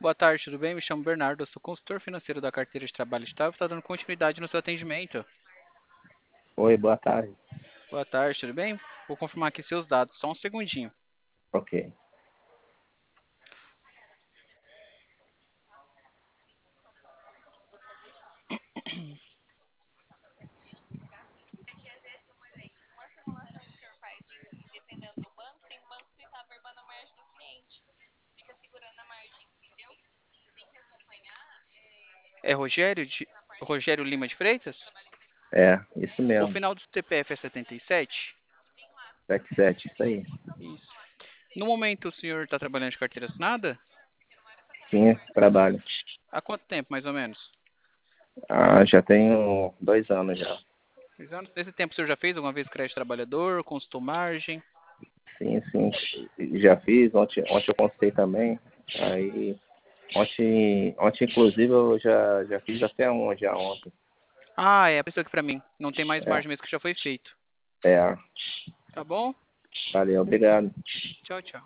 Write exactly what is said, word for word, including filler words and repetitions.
Boa tarde, tudo bem? Me chamo Bernardo, eu sou consultor financeiro da carteira de trabalho estável, está dando continuidade no seu atendimento. Oi, boa tarde. Boa tarde, tudo bem? Vou confirmar aqui seus dados, só um segundinho. Ok. É Rogério, de... Rogério Lima de Freitas? É, isso O mesmo. final do C P F é setenta e sete? sete sete, isso aí. Isso. No momento, o senhor está trabalhando de carteira assinada? Sim, trabalho. Há quanto tempo, mais ou menos? Ah, já tenho dois anos já. Dois anos? Nesse tempo, o senhor já fez alguma vez crédito trabalhador, consultou margem? Sim, sim. Já fiz, ontem, ontem eu consultei também. Aí, ontem, ontem inclusive, eu já, já fiz até um já ontem. Ah, é, apareceu aqui pra mim. Não tem mais É, margem mesmo que já foi feito. é. Tá bom? Valeu, obrigado. Tchau, tchau.